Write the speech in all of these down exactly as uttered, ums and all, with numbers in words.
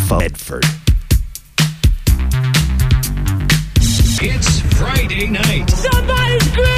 Bedford. It's Friday night. Somebody scream!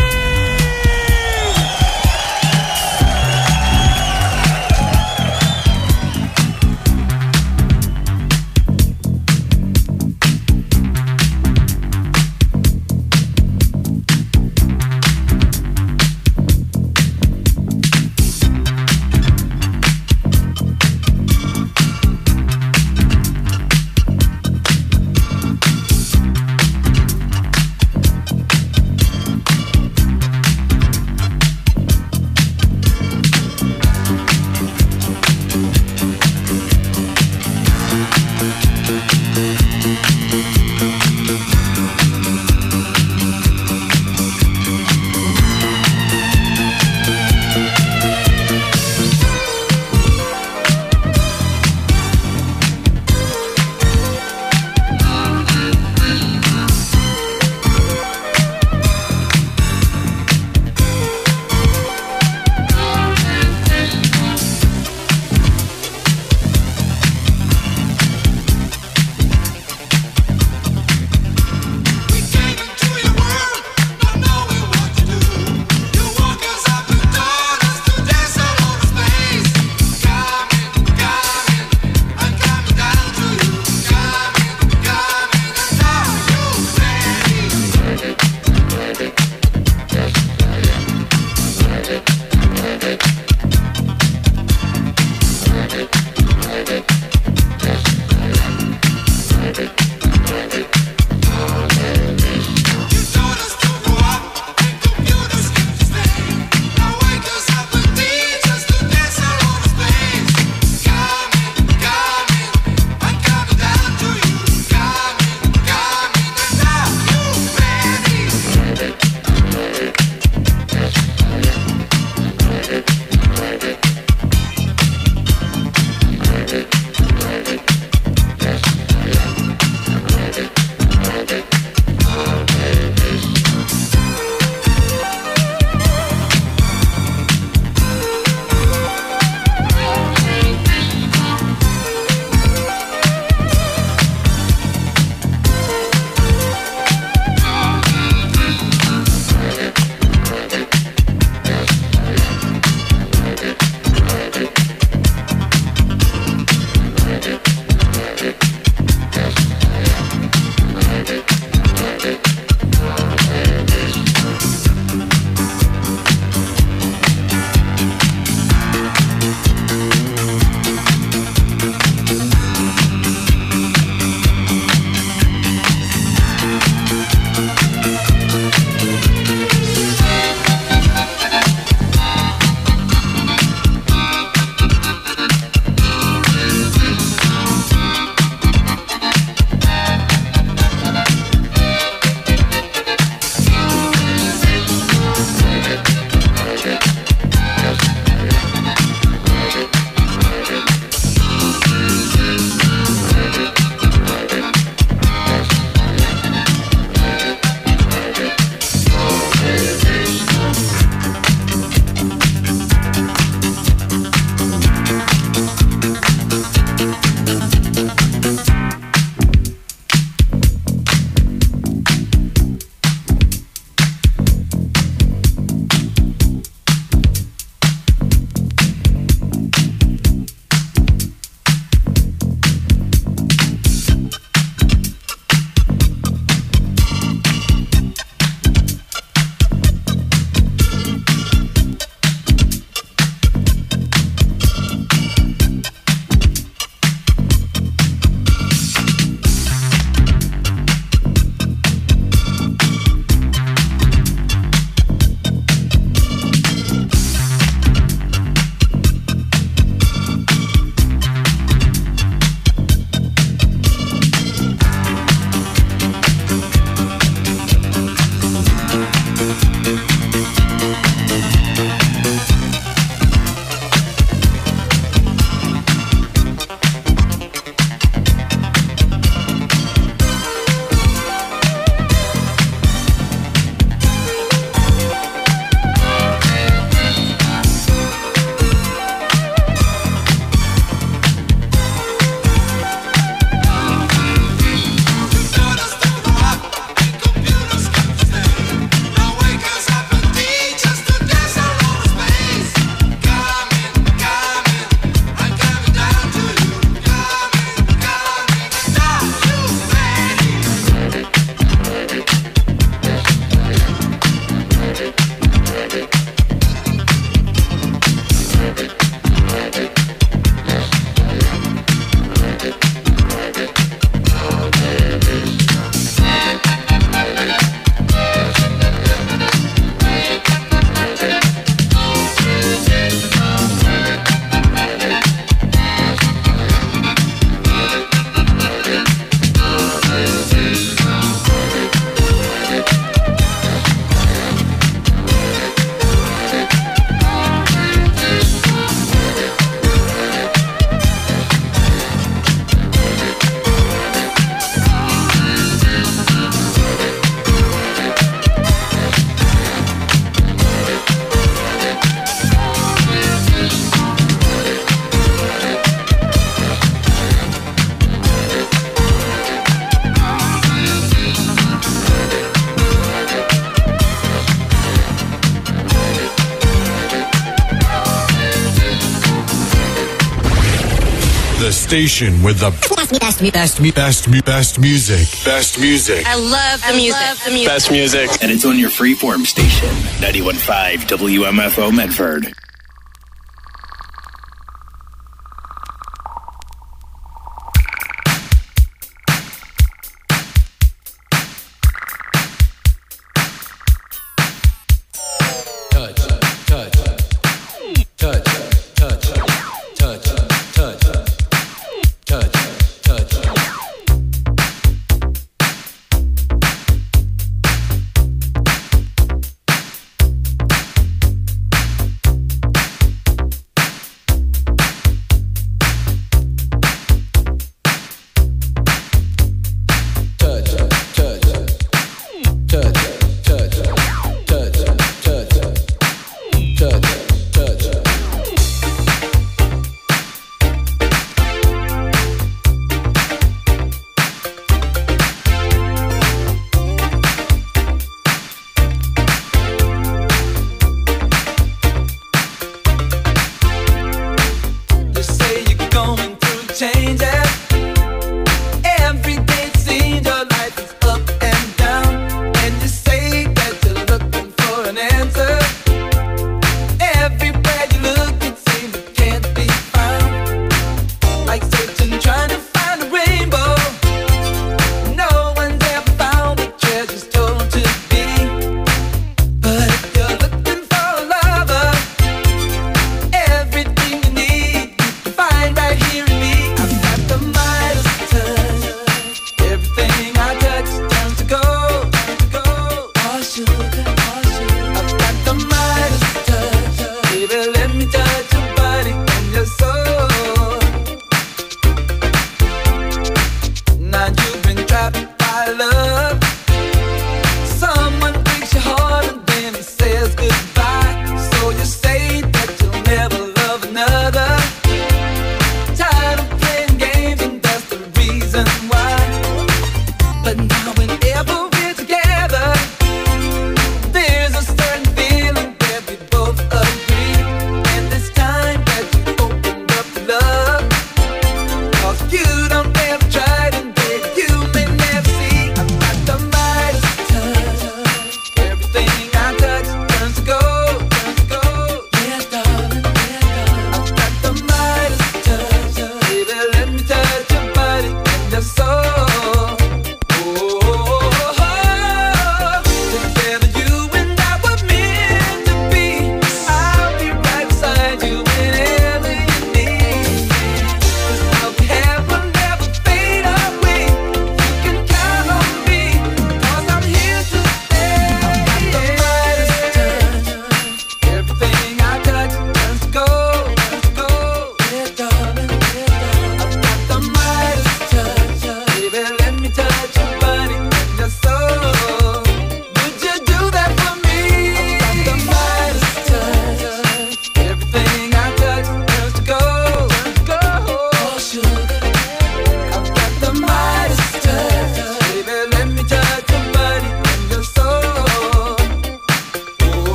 station with the best, best, best, best, best music. Best music. I love the music. Love the music. Best music. And it's on your freeform station, ninety-one point five W M F O Medford.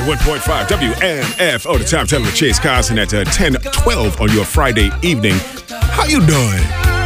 ninety-one point five W M F O. The time telling with Chase Carson at uh, ten twelve on your Friday evening. How you doing?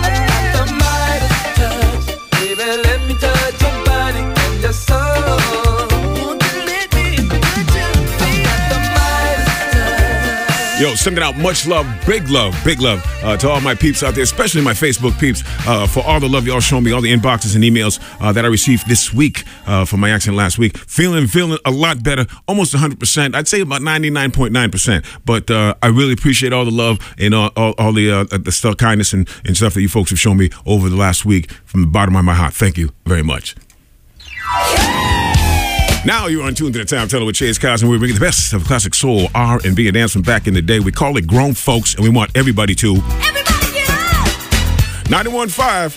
Yo, sending out much love, big love, big love uh, to all my peeps out there, especially my Facebook peeps, uh, for all the love y'all show me, all the inboxes and emails uh, that I received this week uh, from my accident last week. Feeling, feeling a lot better, almost one hundred percent. I'd say about ninety-nine point nine percent. But uh, I really appreciate all the love and all, all, all the uh, the stuff, kindness and, and stuff that you folks have shown me over the last week from the bottom of my heart. Thank you very much. Now you're on tune to the Time Teller with Chase Carson. We bring the best of classic soul, R and B, and dance from back in the day. We call it Grown Folks, and we want everybody to Everybody get up! ninety-one point five.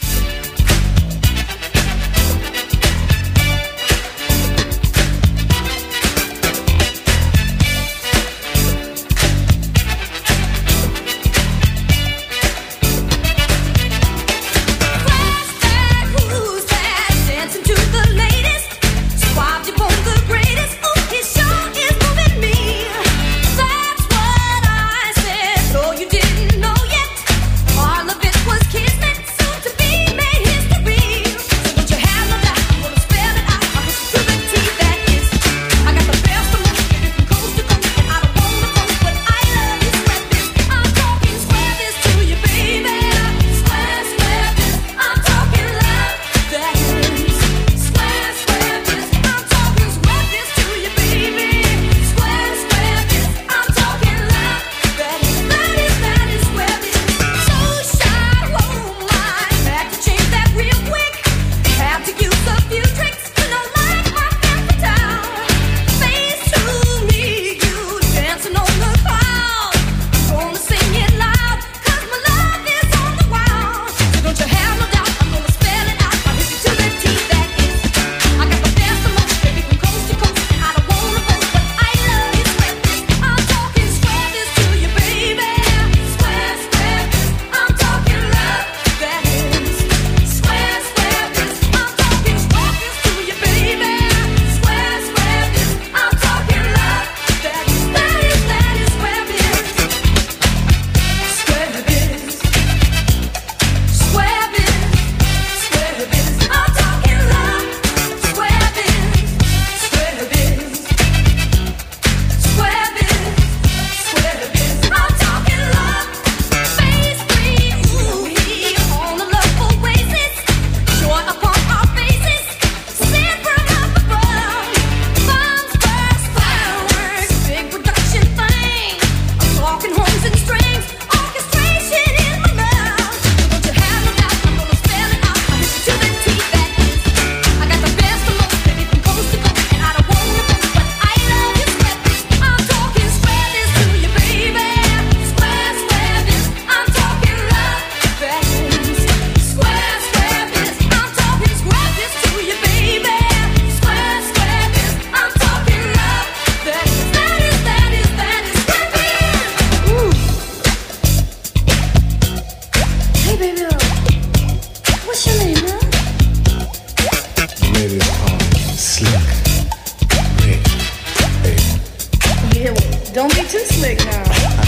Don't be too slick now.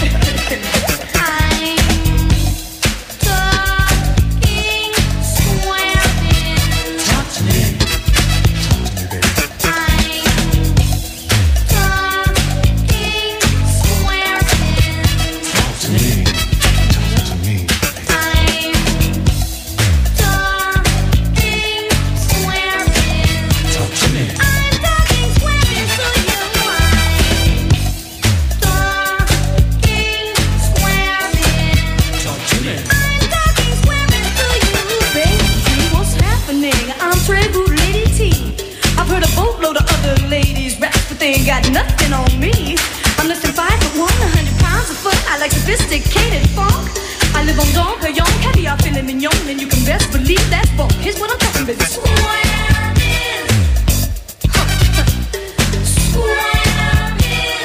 Got nothing on me. I'm less than five foot one, a hundred pounds of fun. I like sophisticated funk. I live on Dom Perignon, caviar, filet mignon, and you can best believe that's bunk. Here's what I'm talking about. Swearing, swearing.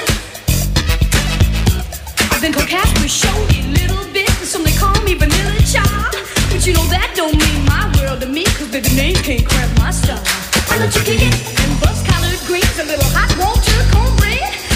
I've been coquette with showy little bit, and some they call me Vanilla Child. But you know that don't mean my world to me, cause baby name can't cramp my style. I let you kick it and bust collard greens, a little hot water, cornbread.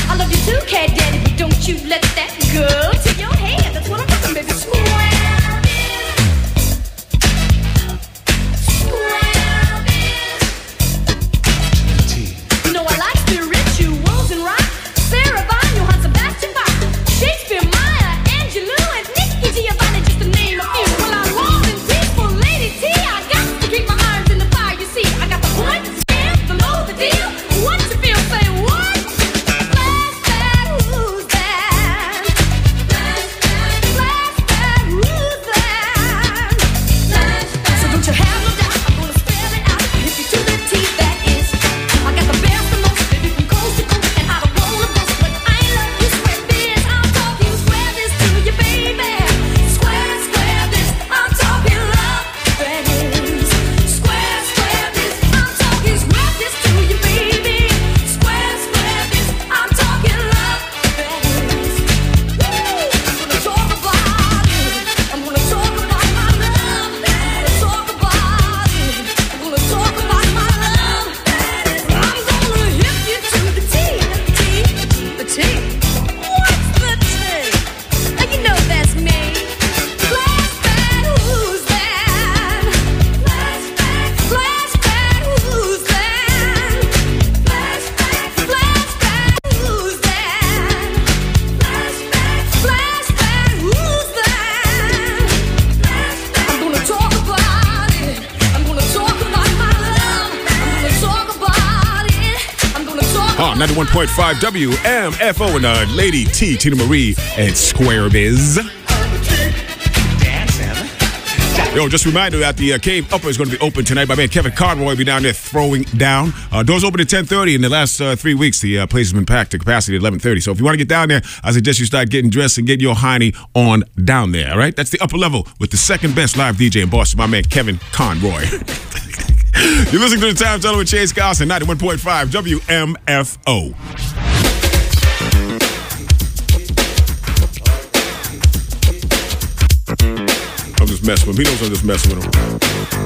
on ninety-one point five W M F O and uh, Lady T, Tina Marie, and Square Biz. Yo, just a reminder that the uh, Cave Upper is going to be open tonight. My man Kevin Conroy will be down there throwing down. Uh, doors open at ten thirty. In the last uh, three weeks, the uh, place has been packed to capacity at eleven thirty. So if you want to get down there, I suggest you start getting dressed and get your hiney on down there, all right? That's the upper level with the second best live D J in Boston, my man Kevin Conroy. You're listening to the Time Teller with Chase Carson, ninety-one point five W M F O. I'm just messing with him. He knows I'm just messing with him.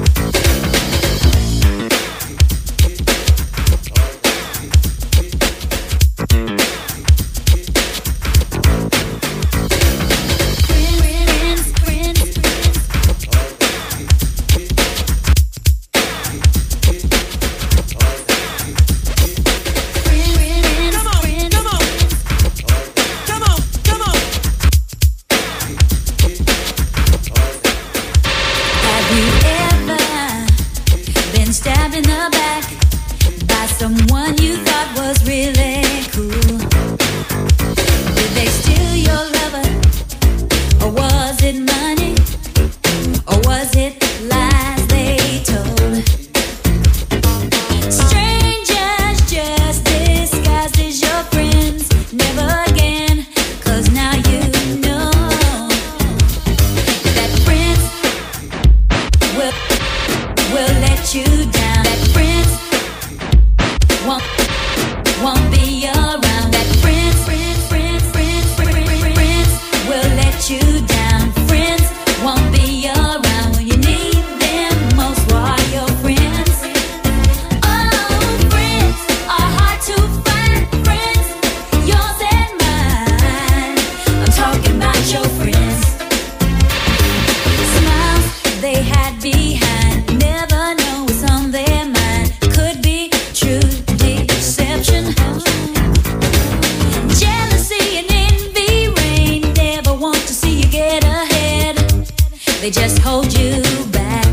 They just hold you back.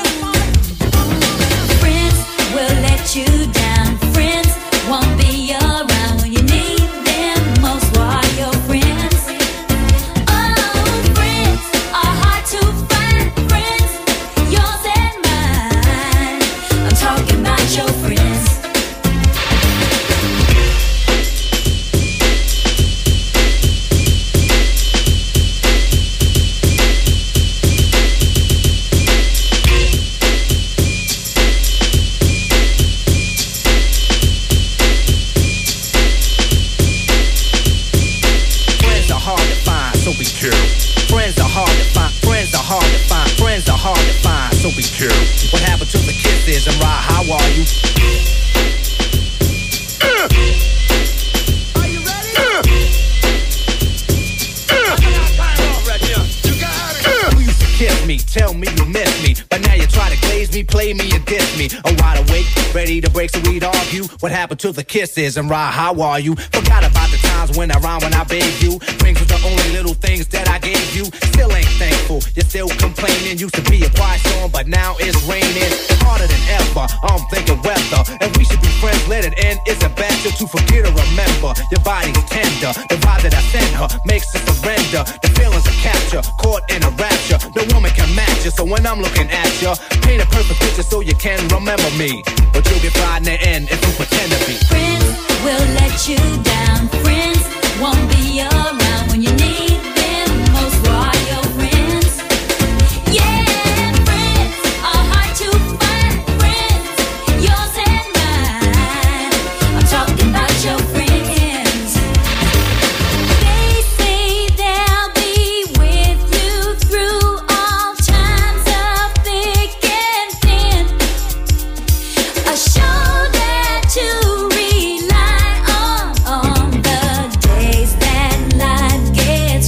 Friends will let you down. Friends won't be around when you need them most. While you're friends, oh, friends are hard to find. Friends, yours and mine. I'm talking about your friends. Friends are hard to find. Friends are hard to find. Friends are hard to find. So be careful. What happened to the kisses and Rod? How are you? Uh. Are you ready? Uh. Uh. You got it. Uh. You used to kiss me, tell me you miss me, but now you try to glaze me, play me, and diss me. A wide awake, ready to break so we'd argue. What happened to the kisses and Rod? How are you? Forgot about the times when I rhymed when I begged you. Rings was the only little things that I gave you. Still ain't thankful, you're still complaining. Used to be a quiet storm, but now it's raining. Harder than ever, I'm thinking weather. And we should be friends, let it end. It's a better to forget or remember. Your body's tender, the vibe that I send her makes her surrender. The feelings of capture, caught in a rapture. No woman can match you, so when I'm looking at you, paint a perfect picture so you can remember me. But you'll get fried in the end if you pretend to be. Friends will let you down. Friends won't be around when you need them most. While you're friends, yeah, friends are hard to find. Friends, yours and mine. I'm talking about your friends. They say they'll be with you through all times of thick and thin. A shoulder to rely on on the days that life gets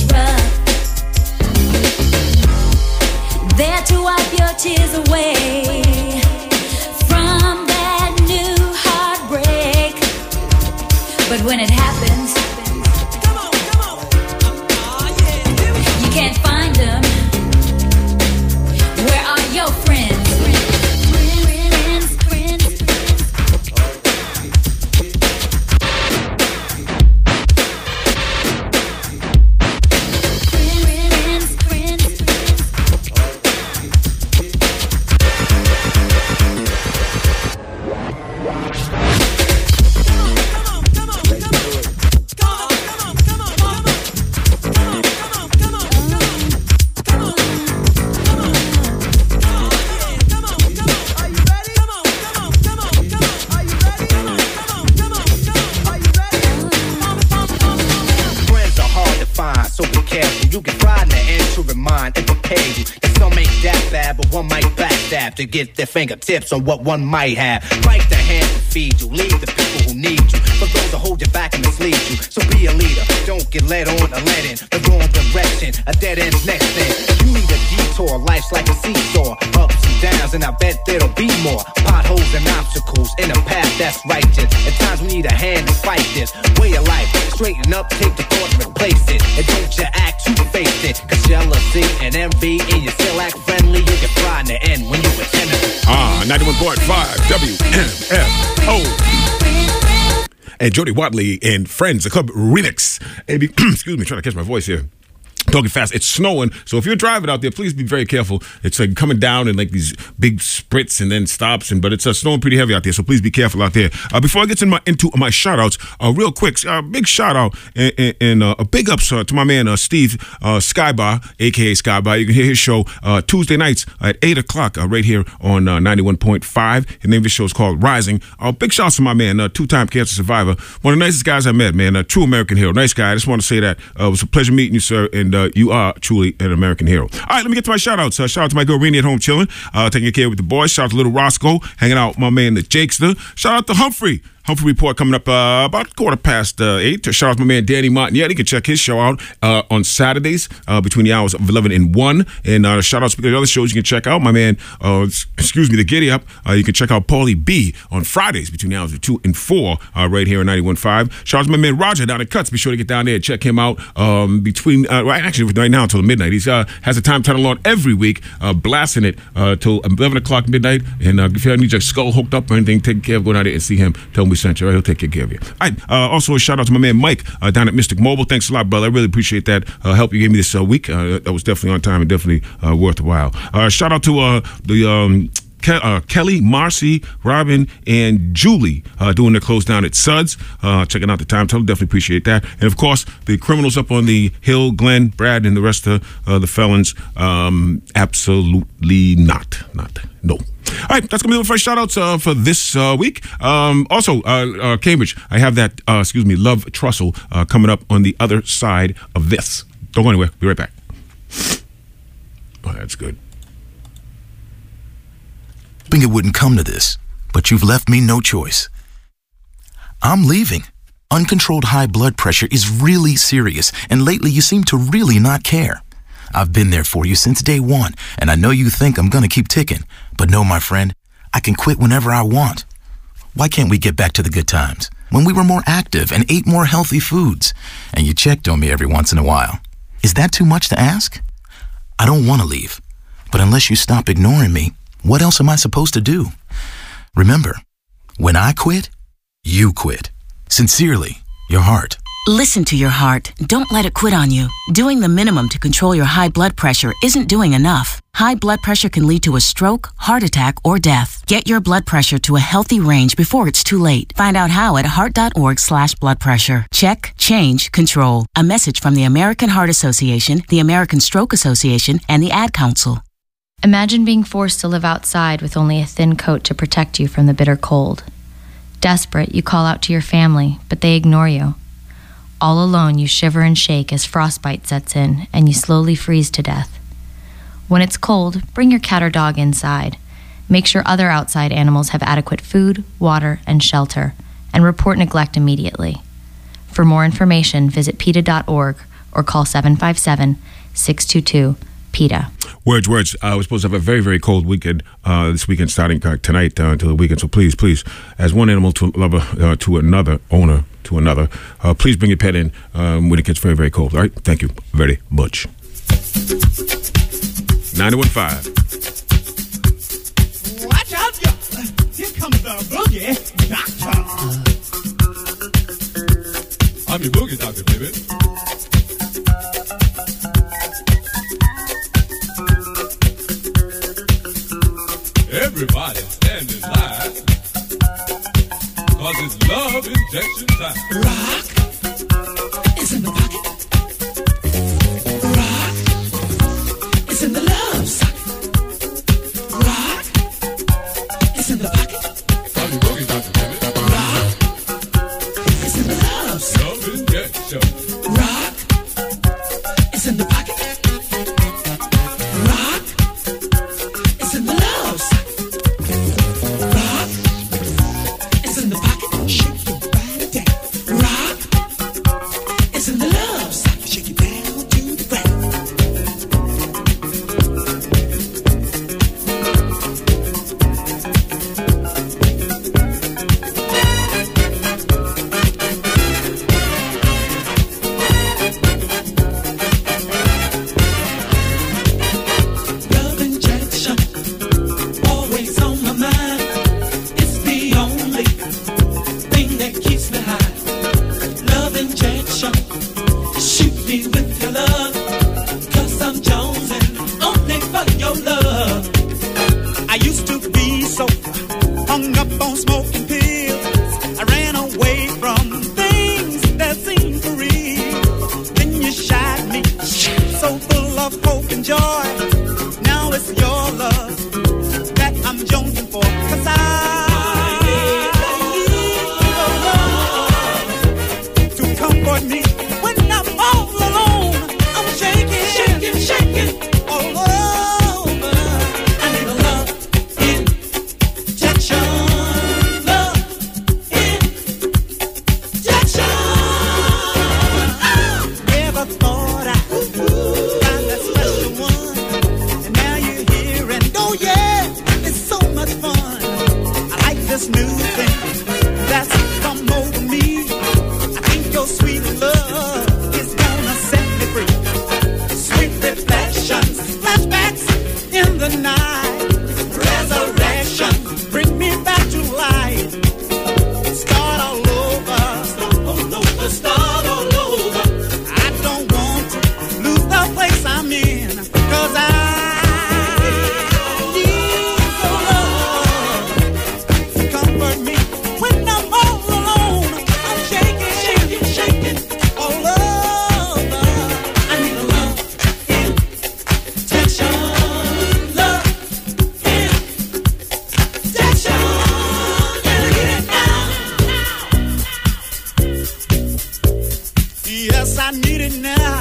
one might backstab to get their fingertips on what one might have. Bite the hand that feeds you, lead the people who need you. For those that hold you back and mislead you. So be a leader, don't get led on or led in the wrong direction. A dead end's next thing. You need a detour, life's like a seesaw. Ups and downs, and I bet there'll be more. Potholes and obstacles in a path that's righteous. At times we need a hand to fight this way of life. Straighten up, take the thoughts, replace it. And don't you act to face it. Cause jealousy and envy, and you still act friendly, you get fried in the end when you pretend to. Ah, ninety-one point five W M F O. And Jody Watley and Friends, the club remix. And be, excuse me, trying to catch my voice here. Talking fast. It's snowing, so if you're driving out there, please be very careful. It's like coming down in like these big sprints and then stops, and but it's uh, snowing pretty heavy out there, so please be careful out there. Uh, before I get in my, into my shout-outs, uh, real quick, uh, big shout-out and, and, and uh, a big ups uh, to my man uh, Steve uh, Skybar, a k a. Skybar. You can hear his show uh, Tuesday nights at eight o'clock uh, right here on uh, ninety-one point five. The name of the show is called Rising. Uh, big shout-outs to my man, uh, two-time cancer survivor, one of the nicest guys I met, man, a true American hero. Nice guy. I just want to say that. Uh, it was a pleasure meeting you, sir, and uh, you are truly an American hero. All right, let me get to my shout-outs. Uh, shout out to my girl Renee at home chilling, uh, taking care with the boys. Shout out to little Roscoe, hanging out with my man the Jakester. Shout out to Humphrey. Humphrey Report coming up uh, about quarter past uh, eight. Shout out to my man Danny Martignetti. You can check his show out uh, on Saturdays uh, between the hours of eleven and one. And uh, shout out to the other shows you can check out. My man, uh, excuse me, the Giddy Up. Uh, you can check out Paulie B on Fridays between the hours of two and four uh, right here on ninety-one point five. Shout out to my man Roger down at Cuts. Be sure to get down there and check him out um, between, uh, right, actually right now until midnight. He uh, has a time tunnel on every week, uh, blasting it uh, till eleven o'clock midnight. And uh, if you need your skull hooked up or anything, take care of going out there and see him. Tell him we sent you. Right? He'll take care of you. All right. Uh, also, a shout out to my man Mike uh, down at Mystic Mobile. Thanks a lot, brother. I really appreciate that uh, help you gave me this uh, week. Uh, that was definitely on time and definitely uh, worthwhile. Uh, shout out to uh, the um, Ke- uh, Kelly, Marcy, Robin, and Julie uh, doing their close down at Suds. Uh, checking out the time tunnel. Definitely appreciate that. And of course, the criminals up on the hill, Glenn, Brad, and the rest of uh, the felons. Um, absolutely not. Not. No. All right, that's going to be the first shout-outs uh, for this uh, week. Um, also, uh, uh, Cambridge, I have that, uh, excuse me, Love Trussell uh, coming up on the other side of this. Don't go anywhere. Be right back. Oh, that's good. Hoping it wouldn't come to this, but you've left me no choice. I'm leaving. Uncontrolled high blood pressure is really serious, and lately you seem to really not care. I've been there for you since day one, and I know you think I'm gonna keep ticking. But no, my friend, I can quit whenever I want. Why can't we get back to the good times, when we were more active and ate more healthy foods, and you checked on me every once in a while? Is that too much to ask? I don't want to leave, but unless you stop ignoring me, what else am I supposed to do? Remember, when I quit, you quit. Sincerely, your heart. Listen to your heart. Don't let it quit on you. Doing the minimum to control your high blood pressure isn't doing enough. High blood pressure can lead to a stroke, heart attack, or death. Get your blood pressure to a healthy range before it's too late. Find out how at heart.org slash blood pressure. Check, change, control. A message from the American Heart Association, the American Stroke Association, and the Ad Council. Imagine being forced to live outside with only a thin coat to protect you from the bitter cold. Desperate, you call out to your family, but they ignore you. All alone, you shiver and shake as frostbite sets in and you slowly freeze to death. When it's cold, bring your cat or dog inside. Make sure other outside animals have adequate food, water, and shelter, and report neglect immediately. For more information, visit PETA dot org or call seven five seven, six two two, PETA. Words, words. Uh, we're supposed to have a very, very cold weekend uh, this weekend, starting uh, tonight uh, until the weekend. So please, please, as one animal to lover uh, to another, owner to another, uh, please bring your pet in um, when it gets very, very cold. All right? Thank you very much. ninety-one point five. Watch out, y'all. Here comes the boogie doctor. I'm your boogie doctor, baby. Everybody stand in line, cause it's love injection time. Rock is in the pocket. Rock is in the love socket. Rock is in the pocket. I'm your boogie doctor, baby. Rock is in the love socket. Love injection. Rock is in the pocket. Rock is keep on smoking pills. I ran away from things that seemed for real. Then you shot me, so full of hope and joy. Now it's your love that I'm jonesing for. 'Cause I need your love to comfort me when I'm all alone. I'm shaking, shaking, shaking all over. I need a love injection, love injection. Never thought I'd find that special one, and now you're here, and oh yeah, it's so much fun. I like this new thing that's come over me. I think your sweet love is gonna set me free. Sweet reflections, flashbacks in the night, resurrection, bring me back to life. Start all over, start all over, start all over. I don't want to lose the place I'm in, 'cause I need your love to comfort me when I'm all alone. I'm shaking, shaking, shaking all over. I need a love injection, love injection. Gotta get it now. Yes, I need it now.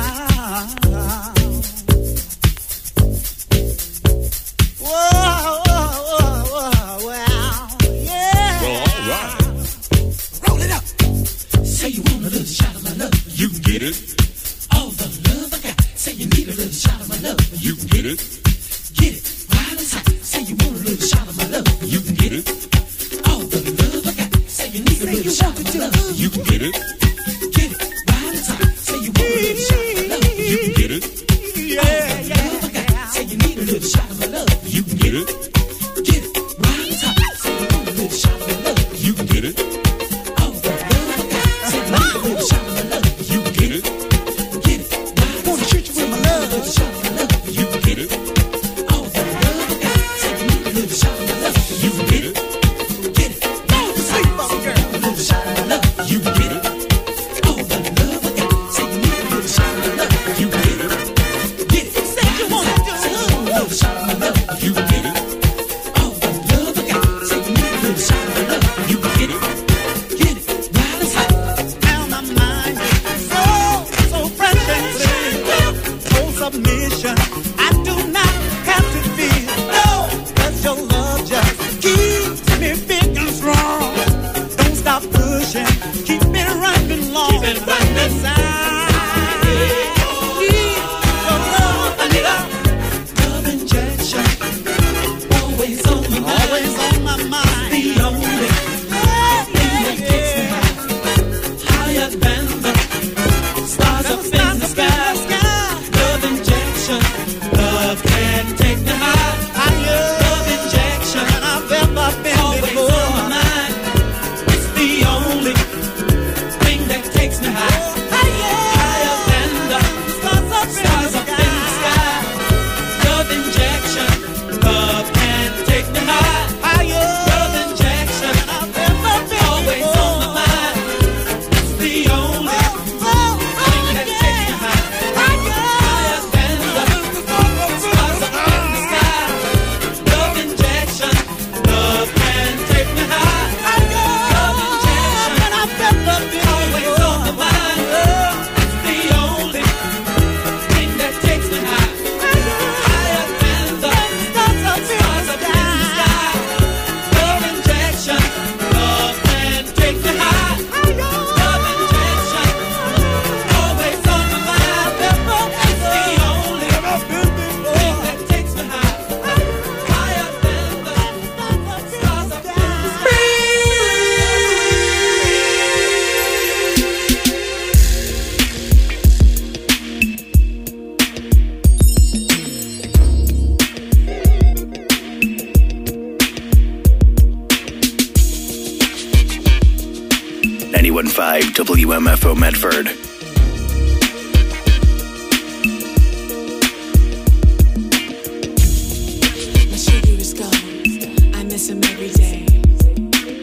Whoa, whoa, whoa, wow, yeah. Well, all right. Roll it up. Say you want a little shot of my love. You can get it. All the love I got. Say you need a little shot of my love. You can get it. Get it while it's hot. Say you want a little shot of my love. You can get it. All the love I got. Say you need a little shot of my love. You can get it. Get it while it's hot. Say you want a little shot of my love. You can get it. Yeah, yeah. Love I got. Say you need a little shot of my love. You can get it. Get it while it's hot. Say you want a little shot of my love. You can get it. All the love I got. Say you need a little shot of my love. You can get it. Get it while it's hot. Wanna shoot you with my love. A little shot of my love. You can get it. All the love I got. Say you need a little shot of my love. You can get it. Get it. Sleep on girl. A little shot of my love. You can get it. All the love I got. Say you need a little shot of my love. You can get it. Get it. Say you want a little shot of my love. You can get it. All the love I got. Say you need a little shot of my love. You can get it. Get it while it's hot. Now my mind is so, so fresh and clear. Full submission, I do not have to feel. No, 'cause your love just keeps me big and strong. Don't stop pushing, keep me running long. Keep it running. I need your love. I need a Love injection. Always on my mind. always on my mind. The only thing that gets me high. Higher than the stars up in the sky. Love injection. Love can take me high. Love injection. I've ever been Always before. on my mind. It's the only thing that takes me high. Higher than the stars up in the sky. Love injection. Love can take me high. Love injection. Always on my mind. It's the only thing that takes me high. Higher than the stars up in the sky. Love injection. Love can take me high. Love injection. Always on my mind. It's the only thing that takes me high. Higher than the stars up in the sky. Love injection. Love can take me high. Love injection. Always on my mind. It's the only thing that takes me high. Higher than the stars up in the sky. ninety-one point five W M F O Medford. My sugar is gone. I miss him every day.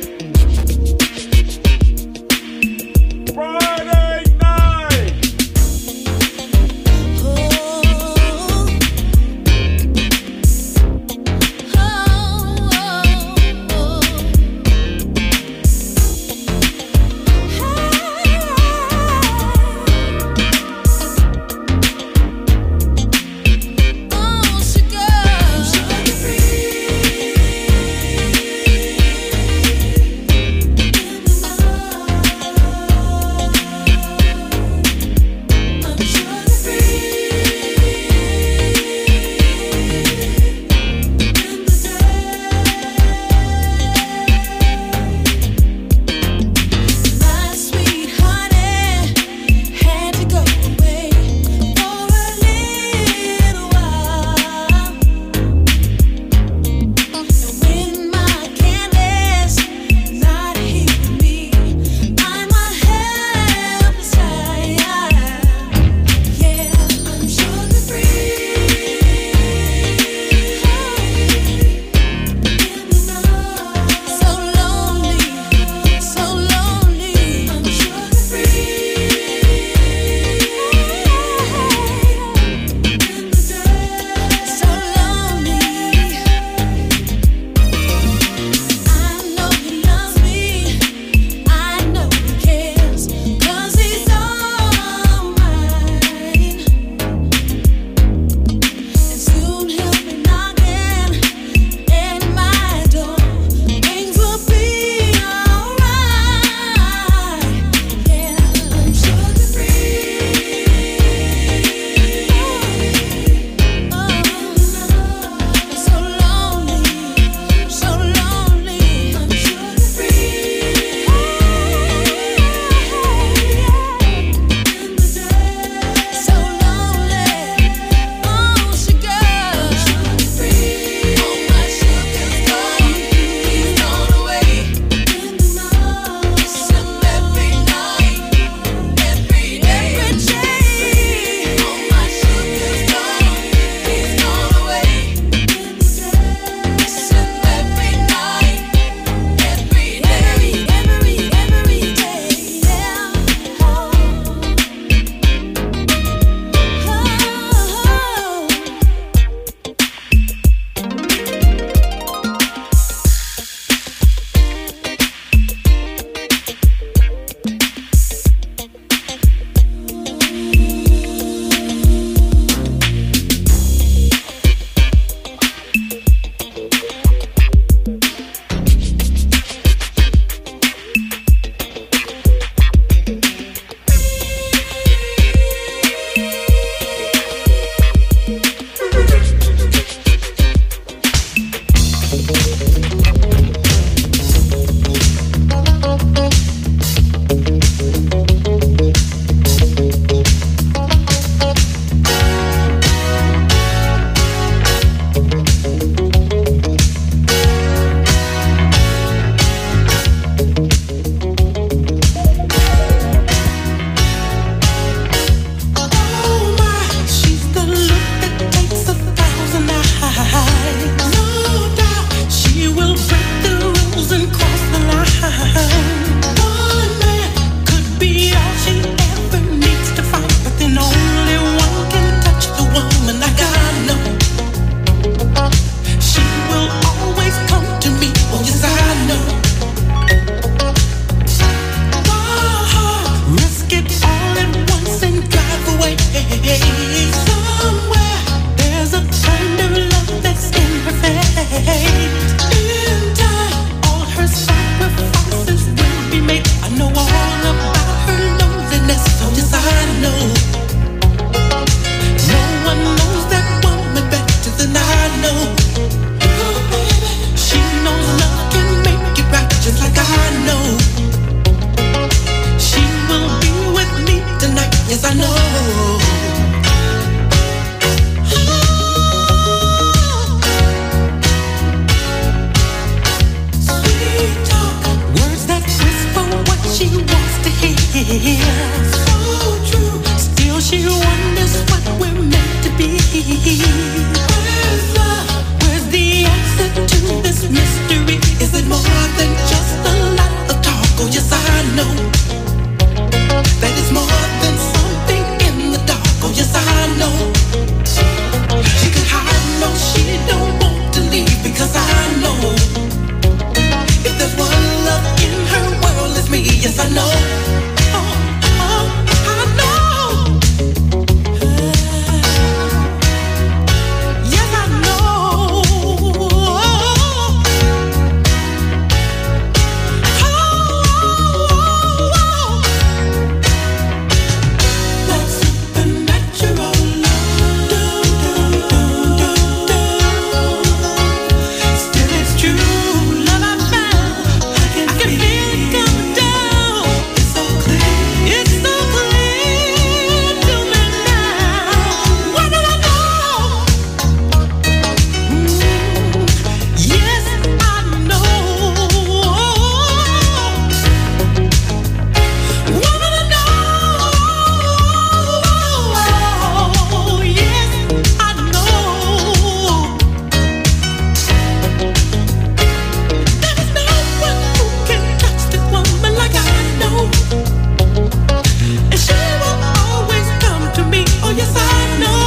So true. Still she wonders what we're meant to be. Where's love? Where's the answer to this mystery? Is it more than just a lot of talk? Oh yes, I know that it's more than something in the dark. Oh yes, I know. She could hide, no, she don't want to leave because I know if there's one love in her world, it's me. Yes, I know. Oh, oh, I know. Yes, I know. That supernatural still it's true, love I found. I can feel it coming down. It's so clear, it's so clear to me now. What did I know? Yes, I know. What did I know? Yes, I know. There is no one who can touch this woman like I know, and she will always come to me. Oh yes, I know.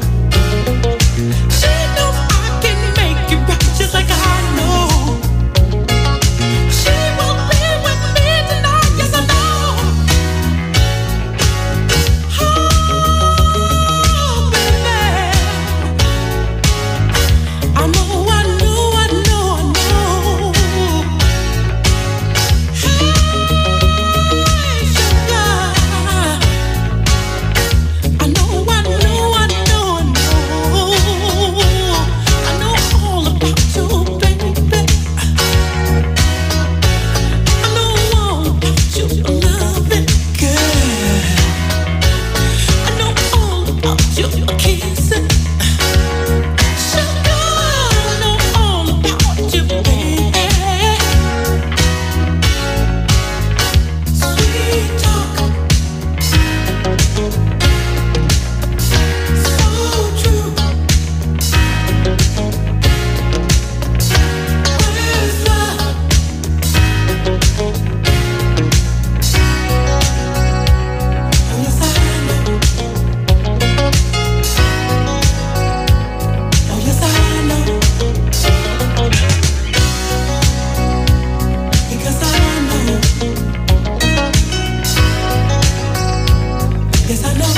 She knows I can make it right, just like I know. She will be with me tonight. Yes, I know. Oh, baby. I know, I know, I know, I know. Hey, sugar. I know, I know, I know, I know. I know all about you, baby. I know all about you, loving girl. I know all about your kissing. Sugar, I know all about you, baby. Sweet talk, so true. Where's love? Oh yes, I know. Oh yes, I know. Because I know. Yes, I know.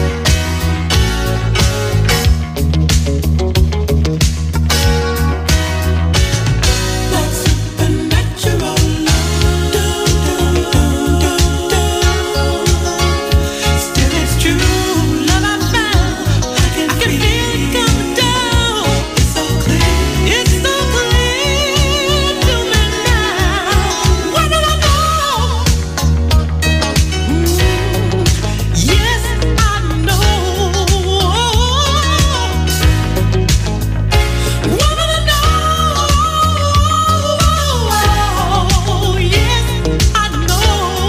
That supernatural still it's true, love I found. I can feel it coming down. It's so clear, it's so clear to me now. What did I know? Yes, I know. What did I know? Yes, I know.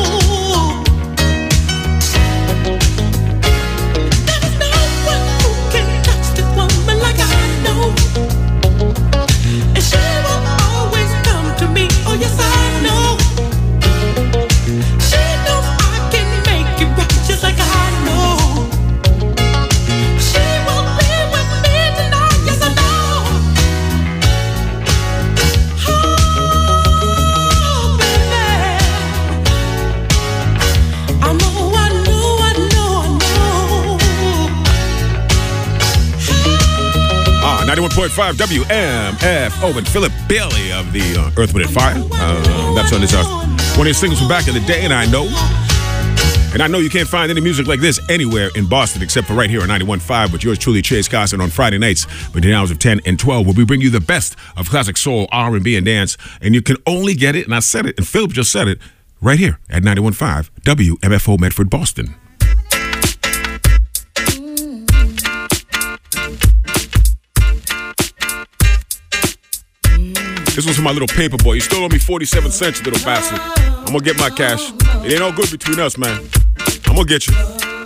There is no one who can touch this woman like I know, and she will always come to me. Oh yes, I know. She knows I can make it right, just like I know. She will be with me tonight. Yes, I know. Oh, baby. I know, I know, I know, I know. Ah, ninety-one point five W M F O and Philip Bailey of the uh, Earth, Wind and Fire. Uh, that's on his uh, one of his singles from back in the day, and I know. And I know you can't find any music like this anywhere in Boston except for right here on ninety-one point five with yours truly, Chase Carson, on Friday nights between the hours of ten and twelve, where we bring you the best of classic soul, R and B, and dance. And you can only get it, and I said it, and Philip just said it, right here at ninety-one point five W M F O Medford, Boston. Mm. This was for my little paper boy. You stole on me forty-seven cents, you little bastard. I'm gonna get my cash. It ain't all good between us, man. I'm gonna get you.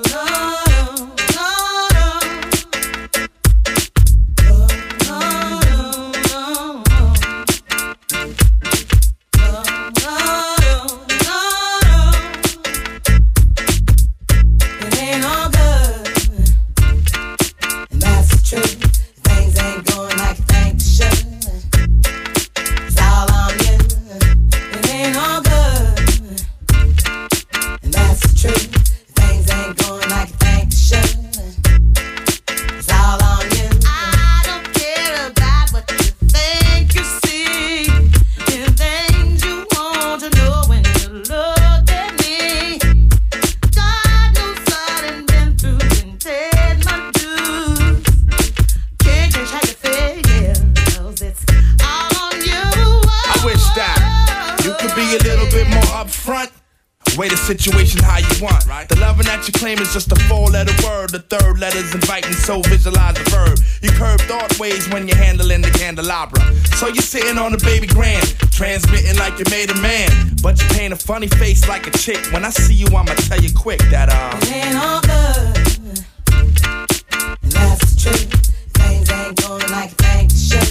Situation how you want, right? The loving that you claim is just a four-letter word. The third letter's inviting, so visualize the verb. You curve thought ways when you're handling the candelabra. So you're sitting on the baby grand, transmitting like you made a man, but you paint a funny face like a chick. When I see you, I'ma tell you quick that uh, it ain't all good, and that's the truth. Things ain't going like you think they should.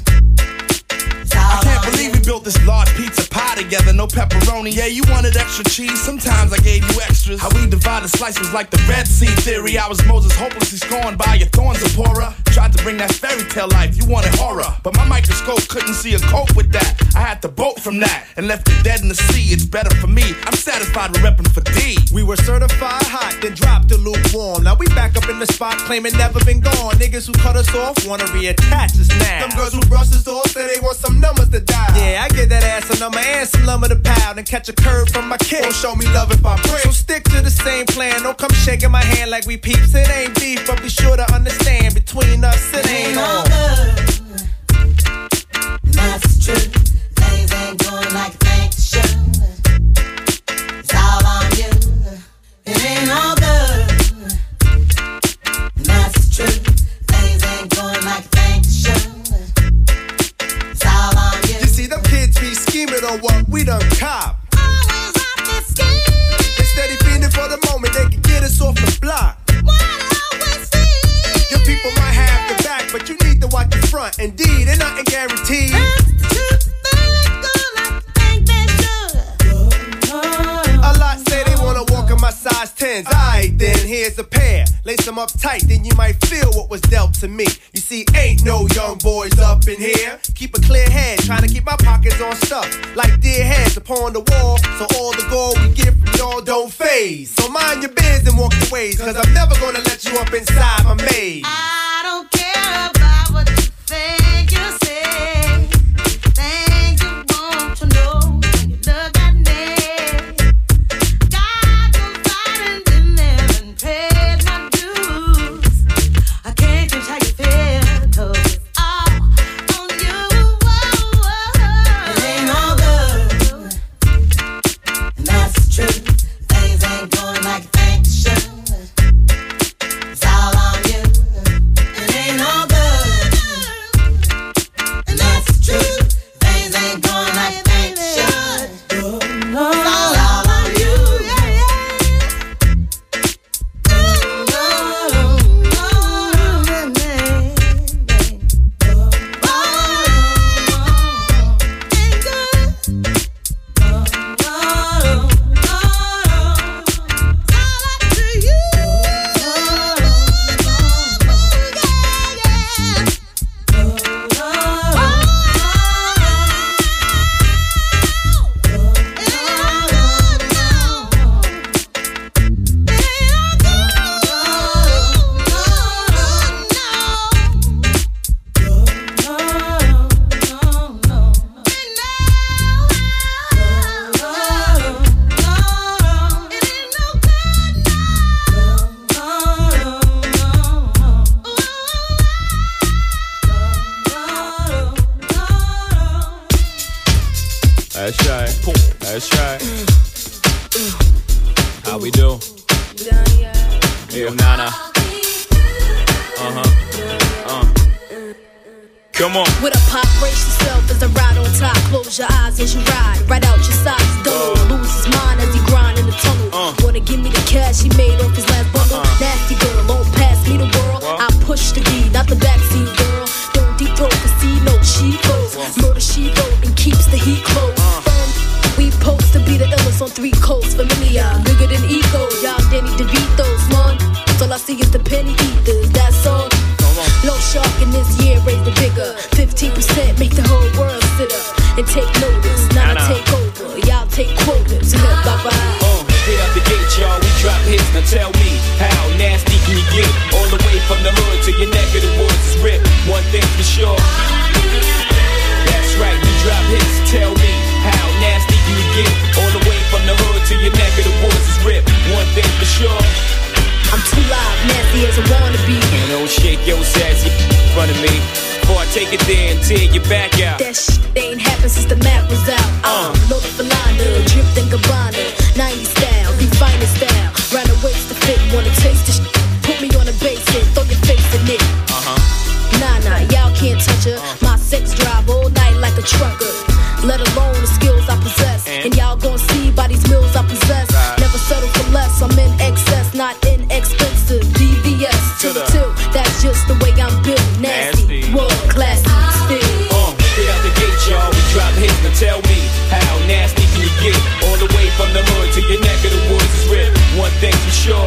I can't believe we built this large pizza pie together, no pepperoni. Yeah, you wanted extra cheese, sometimes I gave you extras. How we divided slice was like the Red Sea theory. I was Moses hopelessly scorned by your thorns, Zipporah. Tried to bring that fairy tale life, you wanted horror, but my microscope couldn't see a cope with that. I had to bolt from that and left it dead in the sea. It's better for me, I'm satisfied with repping for D. We were certified hot, then dropped the lukewarm. Now we back up in the spot, claiming never been gone. Niggas who cut us off wanna reattach us now. Them girls who brush us off say they want some numbers to dial. Yeah, I get that ass a number and some lumber to pound and catch a curve from my kid. Don't show me love if I break. So stick to the same plan. Don't come shaking my hand like we peeps. It ain't beef, but be sure to understand between us it ain't all. And that's the truth. Things ain't going like you think they should. It's all on you. It ain't all good. And that's the truth. Things ain't going like you think they should. It's all on you. You see, them kids be scheming on what we done cop. Always off the scheme. They steady feeding for the moment they can get us off the block. Your people might have the back, but you need to watch the front. Indeed, ain't nothing guaranteed. A lot say they wanna walk in my size tens. Alright then, here's a pair. Lace them up tight, then you might feel what was dealt to me. You see, ain't no young boys up in here. Keep a clear head, trying to keep my pockets on stuff. Like dear heads upon the wall, so all the gold we get from y'all don't phase. So mind your biz and walk your ways, cause I'm never gonna let you up inside my maze. I don't care about what you think you say. Things you want to know when you look at me. God knows I done been there and paid my dues. I can't change how you feel, cause it's all on you. It ain't all good, and that's the truth. Things ain't going like you think they should. It's all on you. It ain't all good, and that's the truth. Things ain't going like you think they should. It's all on you. That's right. That's right. How we do? Hey, yo, Nana. Uh-huh. Uh. Come on. With a pop, brace yourself as I ride on top. Close your eyes as you ride, right out your sides. Don't lose his mind as he grind in the tunnel. Uh. Wanna give me the cash he made off his last bundle? Uh-uh. Nasty girl, won't pass me the world. What? I push the beat, not the backseat girl. Don't deep throat, cause see no she goes. Murder she wrote and keeps the heat close. Uh. Um, we post to be the illest on three coasts. Familiar, bigger than ego. Y'all Danny DeVito's, man. All I see is the penny eaters, that's all. Low shark in this year, raise the bigger. fifteen percent make the whole world sit up and take notice. Now I take over, y'all take quotas. Bye bye. Uh, hit out the gate, y'all, we drop hits. Now tell me, how nasty can you get? All the way from the hood to your neck of the woods is ripped. One thing for sure. That's right, we drop hits. Tell me, how nasty can you get? All the way from the hood to your neck of the woods is ripped. One thing for sure. I'm too live, nasty as I wanna be. And don't shake your sassy in front of me. Before I take it there and tear your back out. That shit ain't happened since the map was out. Uh. Uh, Lola Falana, dripped in Gabbana. nineties style, refining style. Round the waist to fit, wanna taste the shit. Put me on a bass and throw your face in it. Uh-huh. Nah, nah, y'all can't touch her. Uh. My sex drive all night like a trucker. Let alone the skills I possess. And, and y'all gon' see by these mills I possess. Right. Never settle for less, I'm in excess, not inexpensive. D V S to the two, that's just the way I'm built. Nasty, Nasty. world classy, still. Uh, hit out the gate, y'all, we drop hits. Now tell me, how nasty can you get? All the way from the hood to your neck of the woods is ripped. One thing for sure.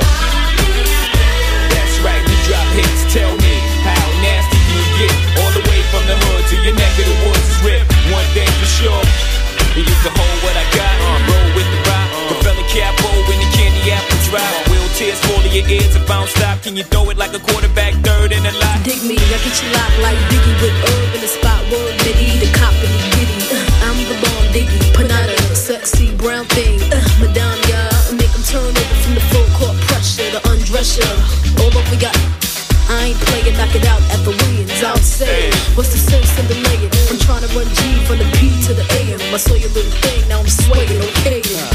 That's right, we drop hits. Tell me, how nasty can you get? All the way from the hood to your neck of the woods is ripped. One thing for sure. You used to hold what I got, uh, roll with the rock. Uh, the fella capo when the candy apple drop. Uh, Will tears fall in your ears if I don't stop. Can you throw it like a quarterback, third in the lot? Dig me, I get you locked like Biggie with herb in the spot. Word Liddy, the cop in the giddy. Uh, I'm the bomb diggy, panada, sexy brown thing. Uh, Madame, yeah, make them turn over from the full court pressure, the undress ya. All over ya. I ain't playing, knock it out at the Williams. I'll say, what's the sense in the laying? I'm trying to run G from the P to the A M. I saw your little thing, now I'm swaying, okay then.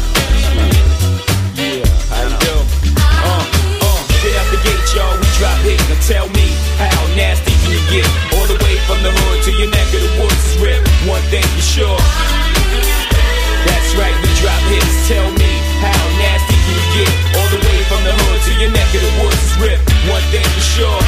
Yeah, how you do? Uh, uh, get out the gate, y'all, we drop hits. Now tell me, how nasty can you get? All the way from the hood to your neck of the woods is ripped. One thing for sure. That's right, we drop hits. Tell me, how nasty can you get? All the way from the hood to your neck of the woods is ripped. One thing for sure.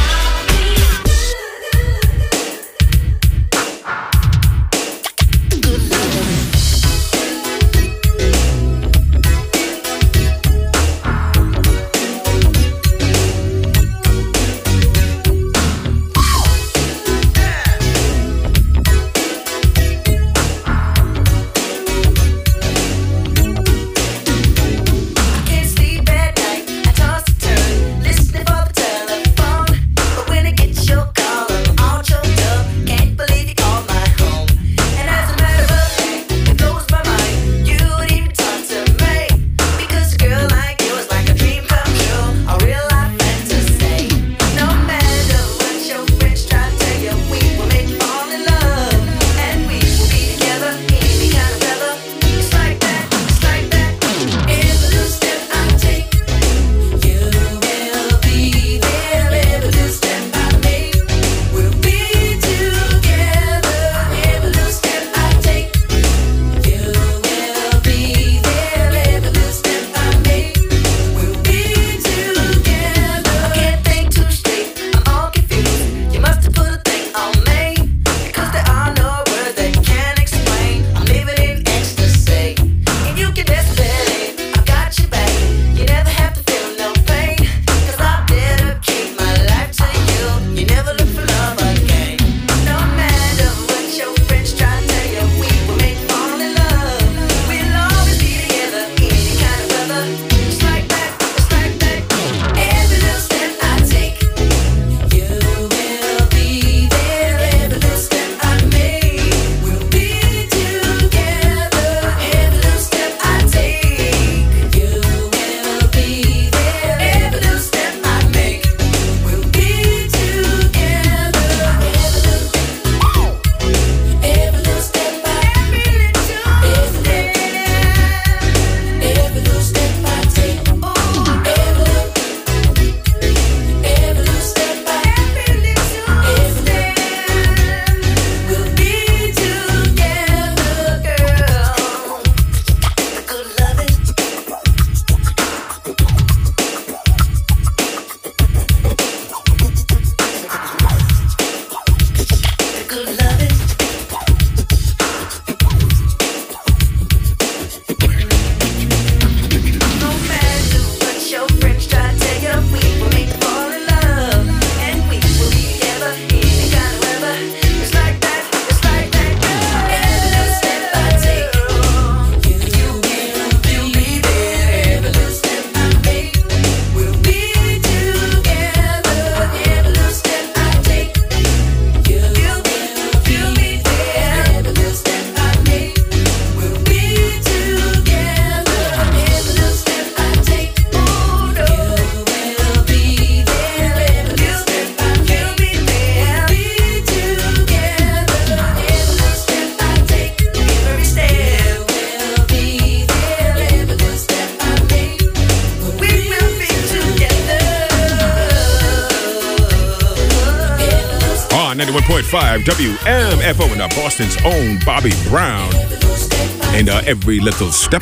ninety-one point five W M F O and uh, Boston's own Bobby Brown. And uh, Every Little Step.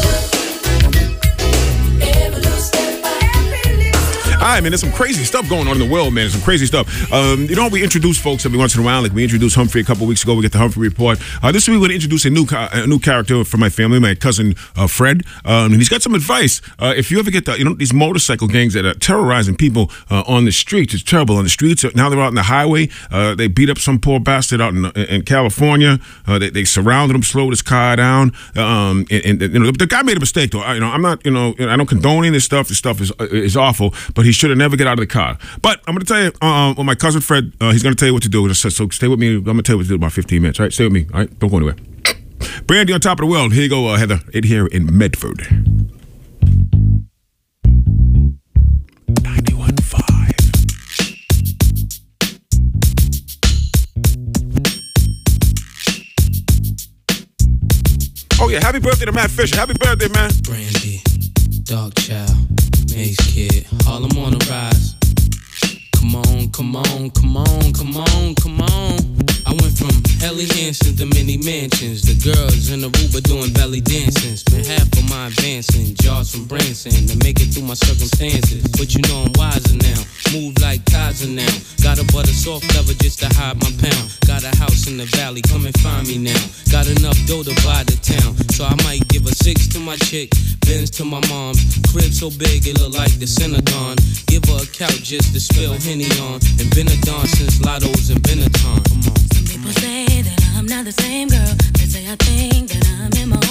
All right, man, there's some crazy stuff going on in the world, man. There's some crazy stuff. Um, you know, we introduce folks every once in a while. Like we introduced Humphrey a couple weeks ago. We get the Humphrey Report. Uh, this week we're going to introduce a new a new character for my family, my cousin uh, Fred. Um, and he's got some advice. Uh, if you ever get the, you know, these motorcycle gangs that are terrorizing people uh, on the streets, it's terrible on the streets. Now they're out on the highway. Uh, they beat up some poor bastard out in, in California. Uh, they, they surrounded him, slowed his car down. Um, and, and you know, the guy made a mistake, though. I, you know, I'm not, you know, I don't condone any of this stuff. This stuff is is awful, but he should have never get out of the car. But I'm going to tell you, uh, well, my cousin Fred, uh, he's going to tell you what to do. So, so stay with me. I'm going to tell you what to do in about fifteen minutes. All right, stay with me. All right, don't go anywhere. Brandy on top of the world. Here you go, uh, Heather. It here in Medford. ninety-one point five. Oh yeah, happy birthday to Matt Fisher. Happy birthday, man. Brandy, Dog Child, Maze Kid, Harlem on the rise. Come on, come on, come on, come on, come on. I went from Helly Hansen to many mansions. The girls in the Aruba doing belly dancing. Spent half of my advancing, jars from Branson to make it through my circumstances. But you know I'm wiser now, move like Kaiser now. Got a butter soft leather just to hide my pound. Got a house in the valley, come and find me now. Got enough dough to buy the town, so I might give a six to my chick, Benz to my mom's. Crib so big it look like the Synagogue. Give her a couch just to spill Henny on. And been a dawn since Lotto's and Benetton. Come on. Some people say that I'm not the same girl. They say I think that I'm in my